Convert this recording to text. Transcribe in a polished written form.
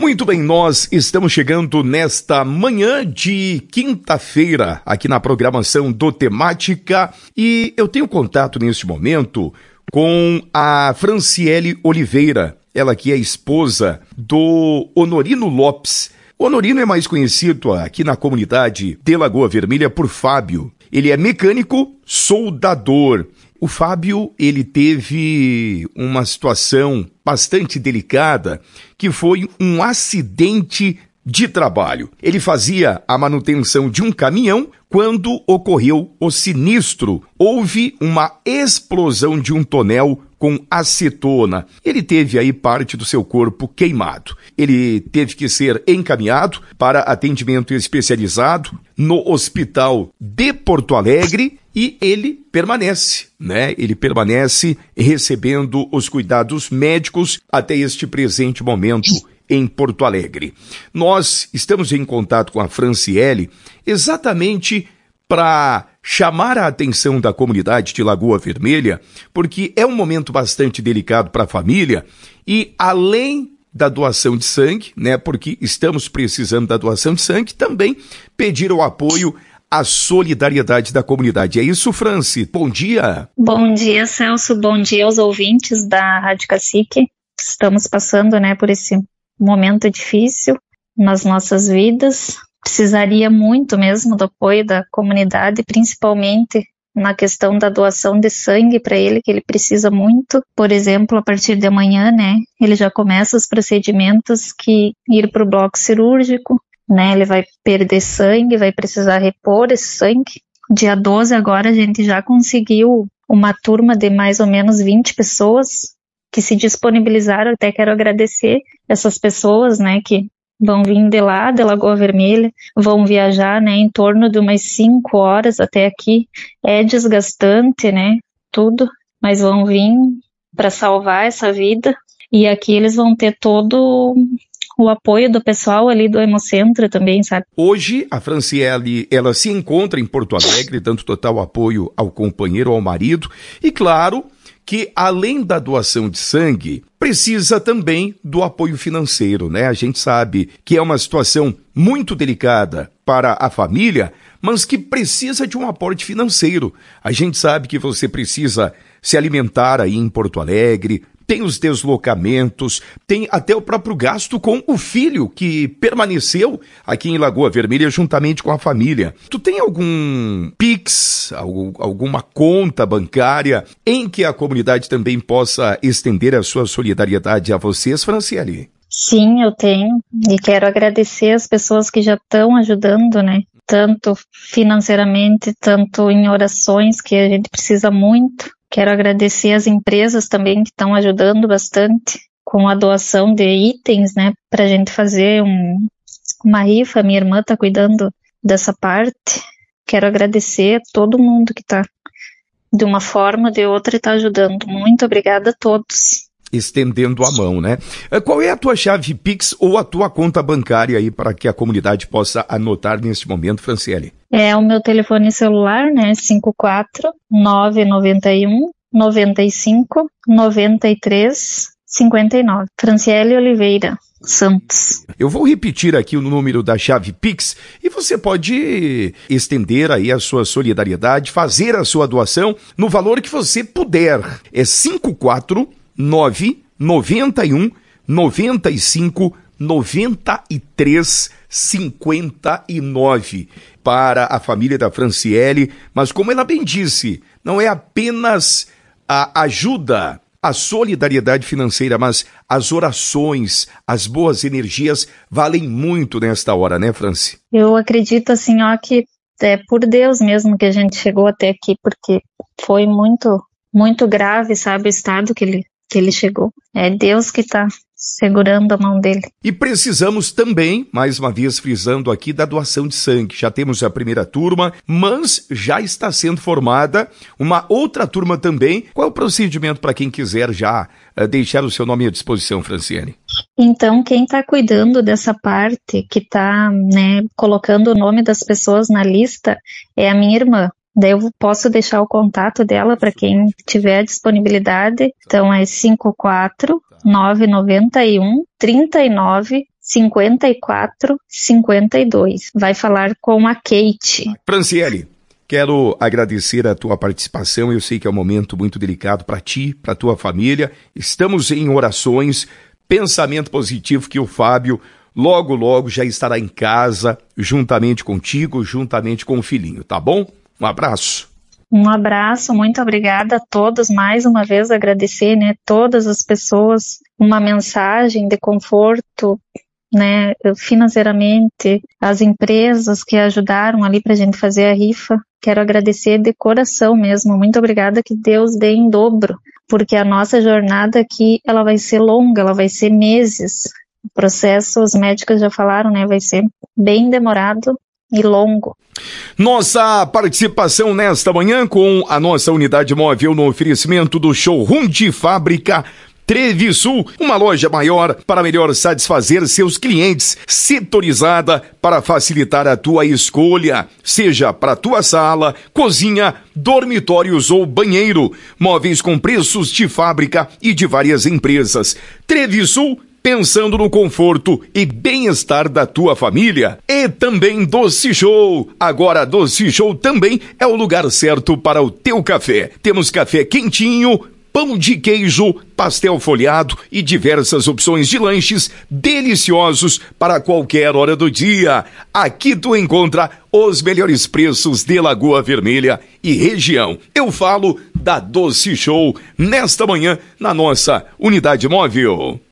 Muito bem, nós estamos chegando nesta manhã de quinta-feira aqui na programação do Temática e eu tenho contato neste momento com a Franciele Oliveira, ela que é esposa do Honorino Lopes. O Honorino é mais conhecido aqui na comunidade de Lagoa Vermelha por Fábio. Ele é mecânico soldador. O Fábio, ele teve uma situação bastante delicada, que foi um acidente de trabalho. Ele fazia a manutenção de um caminhão quando ocorreu o sinistro. Houve uma explosão de um tonel com acetona. Ele teve aí parte do seu corpo queimado. Ele teve que ser encaminhado para atendimento especializado no Hospital de Porto Alegre e ele permanece, né? Ele permanece recebendo os cuidados médicos até este presente momento em Porto Alegre. Nós estamos em contato com a Franciele exatamente para chamar a atenção da comunidade de Lagoa Vermelha, porque é um momento bastante delicado para a família e além da doação de sangue, né, porque estamos precisando da doação de sangue, também pedir o apoio à solidariedade da comunidade. É isso, Franci? Bom dia. Bom dia, Celso. Bom dia aos ouvintes da Rádio Cacique. Estamos passando, né, por esse momento difícil nas nossas vidas. Precisaria muito mesmo do apoio da comunidade, principalmente na questão da doação de sangue para ele, que ele precisa muito. Por exemplo, a partir de amanhã, né, ele já começa os procedimentos que ir para o bloco cirúrgico, né, ele vai perder sangue, vai precisar repor esse sangue. Dia 12 agora a gente já conseguiu uma turma de mais ou menos 20 pessoas que se disponibilizaram. Até quero agradecer essas pessoas, né, que vão vir de lá, de Lagoa Vermelha, vão viajar, né, em torno de umas 5 horas até aqui. É desgastante, né, tudo, mas vão vir para salvar essa vida. E aqui eles vão ter todo o apoio do pessoal ali do Hemocentro também, sabe? Hoje, a Franciele, ela se encontra em Porto Alegre, dando total apoio ao companheiro, ao marido, e claro que além da doação de sangue, precisa também do apoio financeiro, né? A gente sabe que é uma situação muito delicada para a família, mas que precisa de um aporte financeiro. A gente sabe que você precisa se alimentar aí em Porto Alegre, tem os deslocamentos, tem até o próprio gasto com o filho que permaneceu aqui em Lagoa Vermelha juntamente com a família. Tu tem algum Pix, alguma conta bancária em que a comunidade também possa estender a sua solidariedade a vocês, Franciele? Sim, eu tenho. E quero agradecer as pessoas que já estão ajudando, né? Tanto financeiramente, tanto em orações, que a gente precisa muito. Quero agradecer as empresas também que estão ajudando bastante com a doação de itens, né, para a gente fazer uma rifa. Minha irmã está cuidando dessa parte. Quero agradecer a todo mundo que está, de uma forma ou de outra, está ajudando. Muito obrigada a todos. Estendendo a mão, né? Qual é a tua chave Pix ou a tua conta bancária aí para que a comunidade possa anotar neste momento, Franciele? É o meu telefone celular, né? 54991 95 93 59. Franciele Oliveira Santos. Eu vou repetir aqui o número da chave Pix e você pode estender aí a sua solidariedade, fazer a sua doação no valor que você puder. É 54991 95 93 59 para a família da Franciele, mas como ela bem disse, não é apenas a ajuda, a solidariedade financeira, mas as orações, as boas energias valem muito nesta hora, né, Franci? Eu acredito assim, ó, que é por Deus mesmo que a gente chegou até aqui, porque foi muito, muito grave, sabe, o estado que ele chegou. É Deus que está segurando a mão dele. E precisamos também, mais uma vez frisando aqui, da doação de sangue. Já temos a primeira turma, mas já está sendo formada uma outra turma também. Qual é o procedimento para quem quiser já deixar o seu nome à disposição, Franciele? Então, quem está cuidando dessa parte, que está, né, colocando o nome das pessoas na lista, é a minha irmã. Daí eu posso deixar o contato dela para quem tiver disponibilidade. Então é 54991 39 54 52. Vai falar com a Kate. Franciele, quero agradecer a tua participação. Eu sei que é um momento muito delicado para ti, para tua família. Estamos em orações, pensamento positivo que o Fábio logo, logo já estará em casa, juntamente contigo, juntamente com o filhinho, tá bom? Um abraço. Um abraço, muito obrigada a todos. Mais uma vez agradecer, né, todas as pessoas, uma mensagem de conforto, né, financeiramente, as empresas que ajudaram ali pra gente fazer a rifa. Quero agradecer de coração mesmo. Muito obrigada, que Deus dê em dobro, porque a nossa jornada aqui, ela vai ser longa, ela vai ser meses. O processo, os médicos já falaram, né, vai ser bem demorado e longo. Nossa participação nesta manhã com a nossa unidade móvel no oferecimento do showroom de fábrica Trevisul, uma loja maior para melhor satisfazer seus clientes, setorizada para facilitar a tua escolha, seja para tua sala, cozinha, dormitórios ou banheiro. Móveis com preços de fábrica e de várias empresas. Trevisul, pensando no conforto e bem-estar da tua família. E também Doce Show. Agora Doce Show também é o lugar certo para o teu café. Temos café quentinho, pão de queijo, pastel folhado e diversas opções de lanches deliciosos para qualquer hora do dia. Aqui tu encontra os melhores preços de Lagoa Vermelha e região. Eu falo da Doce Show nesta manhã na nossa unidade móvel.